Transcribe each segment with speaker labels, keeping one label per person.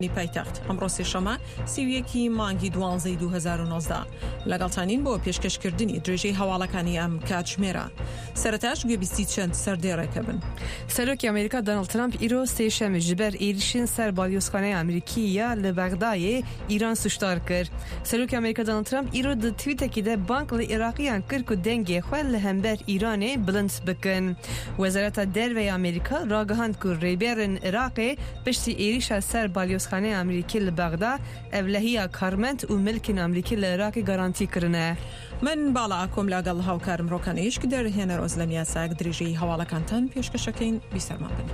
Speaker 1: پایتەخت ئەمڕۆ سێشەمە 31 مانگی 12 2019 لەگەڵتانین بۆ پێشکەشکردنی درێژەی هەواڵەکانی ئەم کاتژمێرە. سەرەتاش گوێبیستی چەند سەردێڕێکە بن.
Speaker 2: سەرۆکی ئەمریکا دۆناڵد ترامپ ئیرۆ سێشەمە ji ber êrişên ser balyozxaneya Amerîkî ya li Bexdayê İran suçdar kir. Serokê Amerîka Donald Trump îro di tweetekî de bank li Iraqîyan kir ku dengê xwe li hember Îranê bilind bikin. Wezareta Derveyê Amerîka ragihand ku rêberên Iraqê piştî êrişa ser balyozxaneya Amerîkî li Bexda evlehiya karment û milkên Amerîkî li Iraqê garantî kirine.
Speaker 1: من باڵا ئاکۆم لەگەڵ هاوکارم ڕۆکانەیش کە دەرهێنەر ئۆزلەمیا ساک درێژەی هەواڵەکانتان پێشکەشەکەین بیسەرمان بن.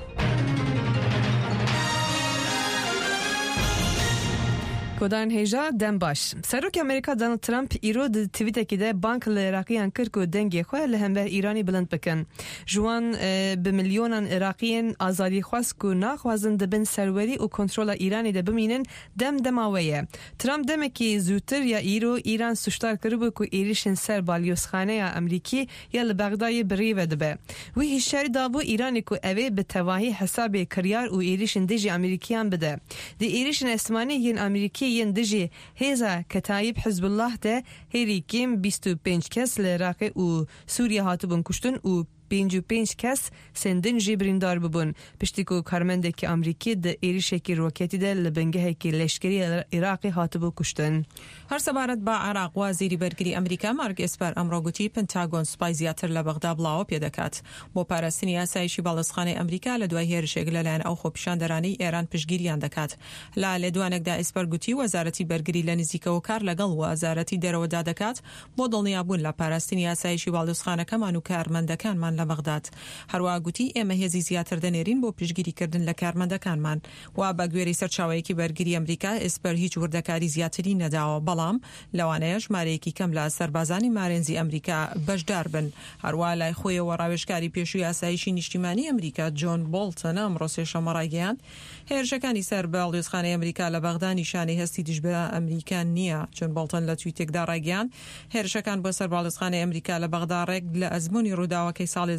Speaker 2: Kodan heja dem baş. Serokê Amerîka Donald Trump îro di tweetekî de bank li Iraqîyan kir ku dengê xwe li hember Îranî bilind bikin. Ji wan bi milyonan Iraqîyên azadîxwaz ku naxwazin dibin serwerî û kontrola Îranê de bimînin dema we ye. Trump demekî zûtir ya îro Îran suçdar kiribû ku êrişên ser balyozxaneya Amerîkî ya li Bexdayê bi rêve dibe. Wî hişyarî dabû Îranê ku ev ê bi tevahî hesabê kiryar û êrişên dijî Amerîkîyan bide. Di êrişên esmanî yên Amerîkî yên dijî hêza Ketayîb Hizbullah de herî kêm 25 kes li Iraqê û Sûriye hatibûn kuştin û 55 kes sendin jî birîndar bibûn. Piştî ku karmendekî Amerîkî di êrişekî roketî de li bingehekî leşkerî Iraqê hatibû kuştin.
Speaker 1: هەر سەبارەت بە عێراق وەزیری بەرگری ئەمریکا مارک ئێسپەر ئەمڕۆ گوتی پنتاگۆن سوپای زیاتر لە بەغدا بڵاوە پێدەکات بۆ پاراستنی یاسایشی باڵۆزخانەی ئەمریکا لە دوای هێرشێک لەلایەن ئەو خۆپیشاندەرانەی ئێران پشتگیریان دەکات. لە لێدوانێکدا ئێسپەر گوتی وەزارەتی بەرگری لە نزیکەوە کار لەگەڵ وەزارەتی دەرەوەدا دەکات بۆ دڵنیابوون لە پاراستنی یاسایشی باڵۆزخانەکەمان و کارمەندەکانمان لە بەغداد. هەروەها گوتی ئێمە هێزی زیاتر دەنێرین بۆ پشتگیریکردن لە کارمەندەکانمان. وا بە گوێرەی سەرچاوەیەکی بەرگری ئەمریکا ئێسپەر هیچ وردەکاری زیاتری نەداوە، بەڵام لەوانەیە ژمارەیەکی کەم لە سەربازانی مارێنزی ئەمریکا بەشدار بن. هەروە لای خۆیەوە ڕاوێژکاری پێشووی یاسایشی نیشتیمانی ئەمریکا جۆن بۆڵتن ئەمڕۆ سێشەمە ڕایگەیاند هێرشەکانی سەر باڵیۆزخانەی ئەمریکا لە بەغدا نیشانەی هەستی دژبە ئەمریکا نییە. جۆن بۆڵتن لە تویتێکدا ڕایگەیاند هێرشەکان بۆ سەر باڵیۆزخانەی ئەمریکا لە بەغدا ڕێک لە ئەزموونی ڕووداوەکەی ساڵی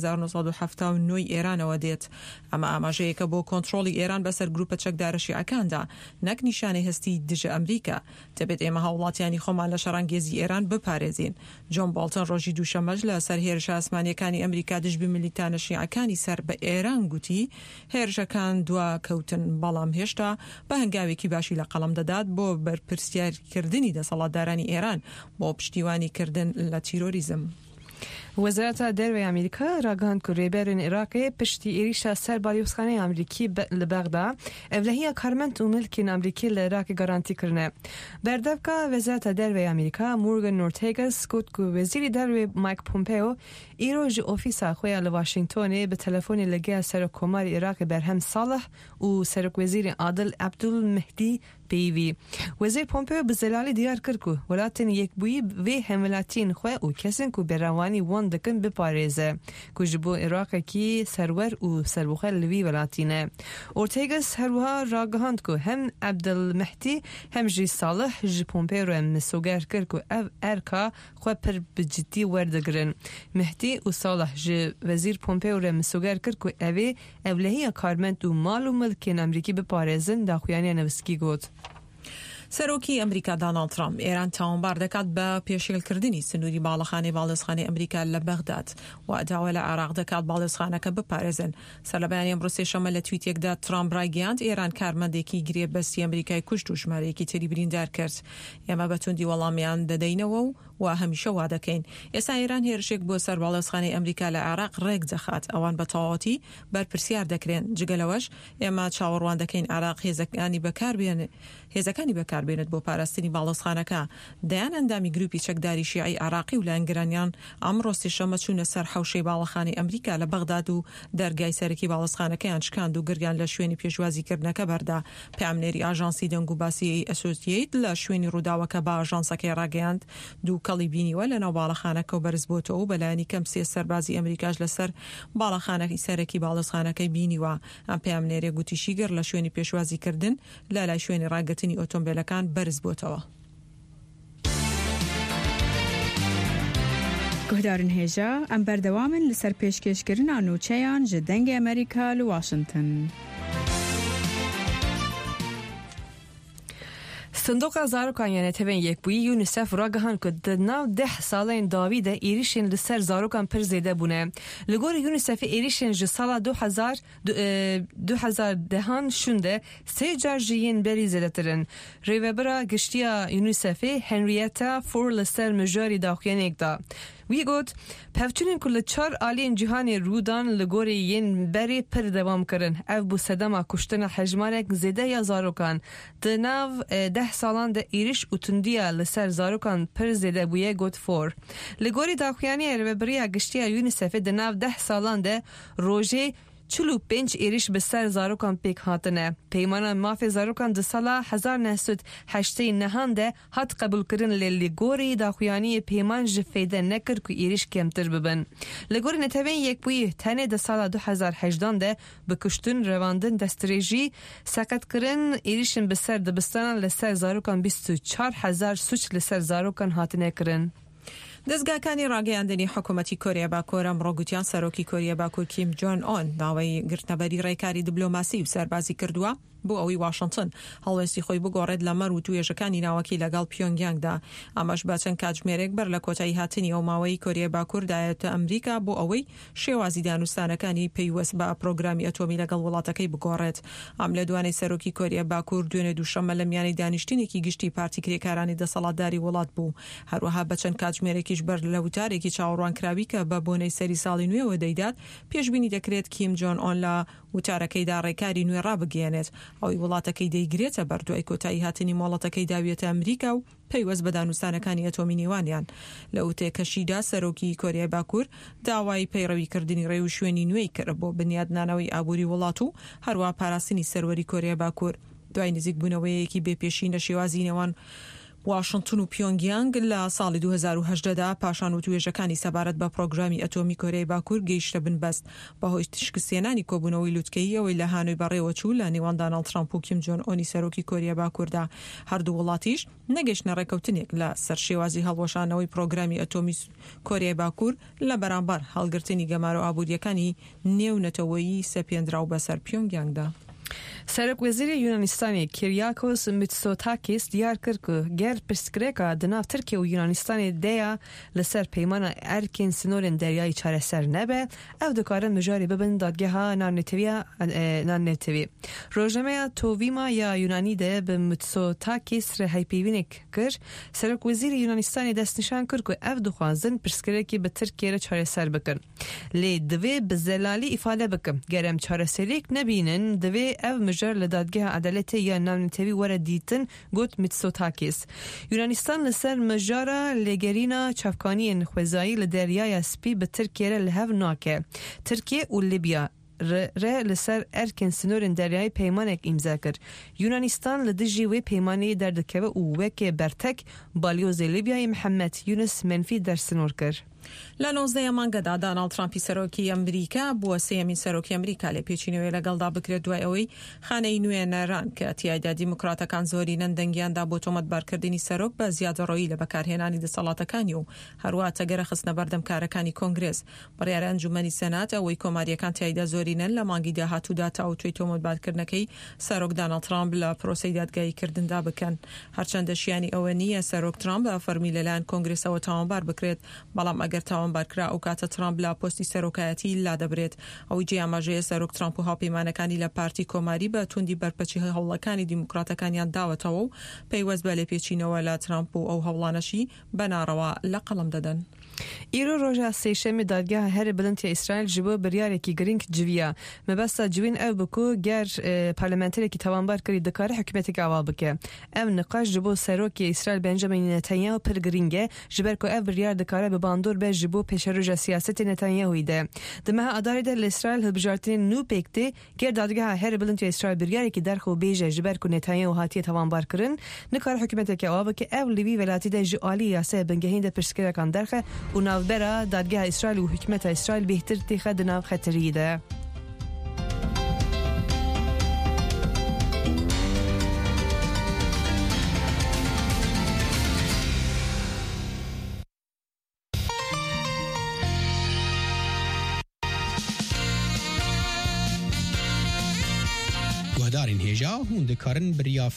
Speaker 1: 1979 ئێرانەوە دێت. ئەمە ئاماژەیەکە بۆ کۆنتڕۆلی ئێران بەسەر گروپە چەکدارە شیعەکاندا، نەک نیشانەی هەستی دژە ئەمریکا. دەبێت ئێمە هاوڵاتیانی خۆمان لە شەڕانگێزی ئێران بپارێزین. جۆن بۆڵتن ڕۆژی دووشەمەش لە سەر هێرشە ئاسمانیەکانی ئەمریکا دژبی ملیتانە شیعەکانی سەر بە ئێران گوتی هێرشەکان دوا کەوتن، بەڵام هێشتا بە هەنگاوێکی باشی لە قەڵم دەدات بۆ بەرپرسیارکردنی دەسەڵاتدارانی ئێران بۆ پشتیوانیکردن لە تیرۆریزم.
Speaker 2: Wezareta Derveyê Amerîka ragihand ku rêberên Iraqê piştî êrişa ser balyozxaneya Amerîkî li Bexda evlehiya karment û milkên Amerîkî li Iraqê garantî kirine. Berdevka Wezareta Derveyê Amerîka Morgan Ortagus got ku Wezîrî Dervê Mike Pompeo îro ji ofîsa xwe ya li Washingtonê bi telefonê li gel Serokkomarê Iraqê Berhem Salih û Serokwezîrê Adil Abdul Mehdi peyvî. Wezîr Pompeo bi zelalî diyar kir ku welatên yekbûyî vê hemwelatiyên xwe û kesên ku berhewanî wan dikin biparêze ku ji bo Iraqekî serwer û serbixwe li vî welatîne. Ortagus herwiha ragihand ku hem Abdul Mehdi hem jî Salih ji Pompeo re misoger kir ku ev erka xwe pir bi ciddî werdigirin. Mehdi û Salih ji Wezîr Pompeo re misoger kir ku evê evlehiya karment û mal û milkên Amerîkî biparêzin daxuyaniya nivîskî got.
Speaker 1: سەرۆکی ئەمریکا دۆناڵد ترامپ ئێران تاوانبار دەکات بە پێشێلکردنی سنووری باڵەخانەی باڵێزخانەی ئەمریکا لە بەغداد و داوا لە عێراق دەکات باڵێزخانەکە بپارێزن. سەرلەبەیانی ئەمڕۆ سێشەمە لە تویتێکدا ترامپ ڕایگەیاند ئێران کارمەندێکی گرێبەستی ئەمریکای کوشت و ژمارەیەکی تری بریندار کرد. ئێمە بەتوندی وەڵامیان دەدەینەوە و هەمیشە وا دەکەین. ئێستا ئێران هێرشێک بۆ سەر باڵێزخانەی ئەمریکا لە عێراق ڕێک دەخات، ئەوان بە تەواوەتی بەرپرسیار دەکرێن. جگەلەوەش ئێمە چاوەڕوان دەکەین عێراق هێزەکانی بەکاربێنێت بۆ پاراستنی باڵۆزخانەکە. دەیان ئەندامی گروپی چەکداری شیعی عێراقی و لایەنگرانیان ئەمڕۆ سێشەمە چوونە سەر حەوشەی باڵەخانەی ئەمریکا لە بەغداد و دەرگای سەرەکی باڵۆزخانەکەیان شکاند و گریان لە شوێنی پێشوازیکردنەکە بەردا. پامنێری ئاژانسی دەنگ و باسی ئەسۆسییت لە شوێنی ڕووداوەکە با ئاژانسەکەی ڕاگەیاند دوو کەڵی بینیوە لە ناو باڵەخانەکە و بەرز بۆتەوە و بەلایەنی کەم سێ سەربازی ئەمریکاش لەسەر باڵەخانەکەی سەرەکی باڵۆزخانەکەی بینیوە. ئەم پامنێری گوتیشی گەر لە شوێنی پێشوازیکردن لە لای شوێنی ڕاگرتنی ئۆتۆمبیلەکان بەرز بۆتەوە.
Speaker 3: گهدارن هێژە ئەم بەردەوامن لەسەر پێشکەشکردنا نوچەیان ji dengê Amerîka li Washington.
Speaker 2: صندوق زاروکان یعنی تبین یک بوی یونیسف را گهان که ناو 10 سالین داویده ایریشن لسر زاروکان پر زیده بونه. لگور یونیسف ایریشن جسال 2000 دهان شونده 3 جار جیین بری زیده ترن. ریوبرا گشتیا یونیسف هنریتا فور لسر مجاری داخیان اکدا. وی گوت پفچونین کل 4 آلین جهانی رودان لگوری ین بری پر دوام کرن. او بو صدما کشتن حجمانک زیده یا زاروکان. دناو 10 سالان ده ایریش اتندیا لسر زاروکان پر زیده بویه گوت فور. لگوری داخیانی ریوبریا گشتیا یونیسف دناو 10 سالان ده روژه 45 ایریش به سر زاروکان پیک هاتنه. پیمان مافی زاروکان ده سالا 1989 ده هات قبول کرن لگوری داخویانی پیمان جفیده نکر که ایریش کمتر ببن. لگوری نتوین یک بوی تنه ده سالا 2018 ده بکشتن رواندن دستریجی سقط کرن ایریشن به سر دبستان لسر زاروکان 24,000 سوچ لسر زاروکان هاتنه کرن.
Speaker 1: دەستگاکانی ڕاگەیاندنی حکوومەتی کۆریا باکوور ئەمڕۆ گوتیان سەرۆکی کۆریا باکوور کیم جۆن ئۆن داوای گرتنەبەری ڕێکاری دیبلۆماسی و سەربازی کردووە بۆ ئەوەی واشنگتن هەڵوێستی خۆی بگۆڕێت لە مەڕ و توێژەکانی ناوەکی لەگەڵ پیۆنگیانگدا. ئەمەش بە چەند کاتژمێرێک بەر لە کۆتایی هاتنی ئەو ماوەی کۆریا باکوور دایەتە ئەمریکا بۆ ئەوەی شێوازی دانوستانەکانی پەیوەست بە پرۆگرامی ئەتۆمی لەگەڵ وڵاتەکەی بگۆڕێت. ئەم لە دوانەی سەرۆکی کۆریا باکوور دوێنێ دووشەممە لە میانی دانیشتنێکی گشتی پارتی کرێکارانی دەسەڵاتداری وڵات بوو. هەروەها بە چەند کاتژمێرێکیش بەر لە وتارێکی چاوەڕوانکراوی کە بە بۆنەی سەری ساڵی نوێەوە دەیدات پێشبینی دەکرێت کیم جۆن ئۆن لە وتارەکەیدا ڕێکاری نوێ ڕابگەێنێت ئەوەی وڵاتەکەی دەیگرێتە بەردوای کۆتایی هاتنی مۆڵەتەکەی داویێتە ئەمریکا و پەیوەست بە دانوستانەکانی ئەتۆمی نێوانیان. لە وتێکەشیدا سەرۆکی کۆریای باکوور داوای پەیڕەویکردنی ڕێ و شوێنی نوێی کرد بۆ بنیادنانەوەی ئابووری وڵات و هەروە پاراستنی سەروەری کۆریای باکوور دوای نزیک بوونەوەیەکی بێپێشین لە شێوازی نێوان واشنگتن و پیۆنگیانگ لە ساڵی 2018دا پاشان و توێژەکانی سەبارەت بە پرۆگرامی ئەتۆمی کۆریای باکوور گەیشتە بنبەست بەهۆی شکستێنانی کۆبوونەوەی لووتکەی ئەوەی لە هانۆی بەڕێوە چوو لە نێوان دۆناڵد ترامپ و کیم جۆن ئۆنی سەرۆکی کۆریا باکووردا. هەردوو وڵاتیش نەگەیشتنە ڕێکەوتنێک لە سەر شێوازی هەڵوەشانەوەی پرۆگرامی ئەتۆمی کۆریای باکوور لە بەرامبەر هەڵگرتنی گەمارە و ئابوووریەکانی نێونەتەوەیی سەپێنراو بەسەر پیۆنگیانگدا.
Speaker 2: سرک وزیر یونانستانی کیریاکوس میتسوتاکیس دیار کرد که گر پرسکرێکا دناو ترکیه و یونانستانی دیا لسر پیمان ارکین سنورین دریایی چاره سر نبه او دکارن مجاری ببن دادگه ها نانتوی. روژنامه توویما یا یونانی ده به میتسوتاکیس رهی پیوینک کرد. سرک وزیر یونانستانی دست نشان کرد که او دخوازن پرسکرێکی به ترکیه را چاره سر بکن. لی دوی بزلالی افاده بکن. گرم چاره سریک نبینن دوی او مجر لدادگاه عدالت یا نامنتوی وره دیتن گوت میتسوتاکیس. یونانستان لسر مجارا لگرینا چفکانی نخوزایی لدریای سپی به ترکیه لحو ناکه. ترکیه و لیبیا ره لسر ارکن سنورین دریای پیمانک امضا کرد. یونانستان لدجی و پیمانی دردکه و وکه برتک بالیوز لیبیای محمد یونس منفی در سنور کرد.
Speaker 1: لە 19 مانگەدا دۆناڵد ترامپی سەرۆکی ئەمریکا بووە سێمین سەرۆکی ئەمریکا لە پێچینەوەی لەگەڵدا بکرێت دوای ئەوەی خانەی نوێنەران کە تیایدا دیموکراتەکان زۆرینەن دەنگیاندا بۆ تۆمەتبارکردنی سەرۆک بە زیادەڕۆیی لە بەکارهێنانی دەسەڵاتەکانی و هەروە تەگەرە خستنە بەردەم کارەکانی کۆنگرێس. بڕیارە ئەنجومەنی سەنات ئەوەی کۆماریەکان تیایدا زۆرینەن لە مانگی داهاتوودا تا و توی تۆمەتبارکردنەکەی سەرۆک دۆناڵد ترامپ لە پرۆسەی دادگاییکردندا بکەن. هەرچەندە شیانی ئەوە نییە سەرۆک ترامپ بە فەرمی لەلایەن کۆنگرێسەوە تاوانبار بکرێت، بەڵام ئەگەر تاوانبارکرا ئەو کاتە ترامپ لە پۆستی سەرۆکایەتی لا دەبرێت. ئەوەی جێاماژەیە سەرۆک ترامپ و هاوپەیمانەکانی لە پارتی کۆماری بە توندی بەرپەچی هەوڵەکانی دیموکراتەکانیان داوەتەوە و پەیوەست بە لێپێچینەوە لە ترامپ و ئەو هەوڵانەشی بەناڕەوە لە قەڵم دەدەن.
Speaker 2: ایرو روژا سیشمی دادگاه هر بلندی اسرائیل جبو بریاری کی گرینگ جویا مبستا جوین او بکو گر پارلمانتری کی توانبار کری دکاره حکومتی که اول بکه ام نقاش جبو سروکی اسرائیل بنجامین نتانیاهو پر گرینگه جبر کو او بریار دکاره به باندور به جبو پیش روژا سیاست نتانیاهوی ده دمه اداره ده اسرائیل هبجارتین نو پکته گر دادگاه هر بلندی اسرائیل بریاری کی درخو بیجه جبر کو نتانیاهو هاتی توانبار کرن نکاره حکومتی که اول بکه او لیوی ولاتی ده جالی یاسه بنگهین ده پرسکرا کان درخه و ناوبرا دادگاه اسرائیل و حکومت اسرائیل بهتر تیخد ناو خطری ده.
Speaker 4: گهدارین هجا هون دکارن بریا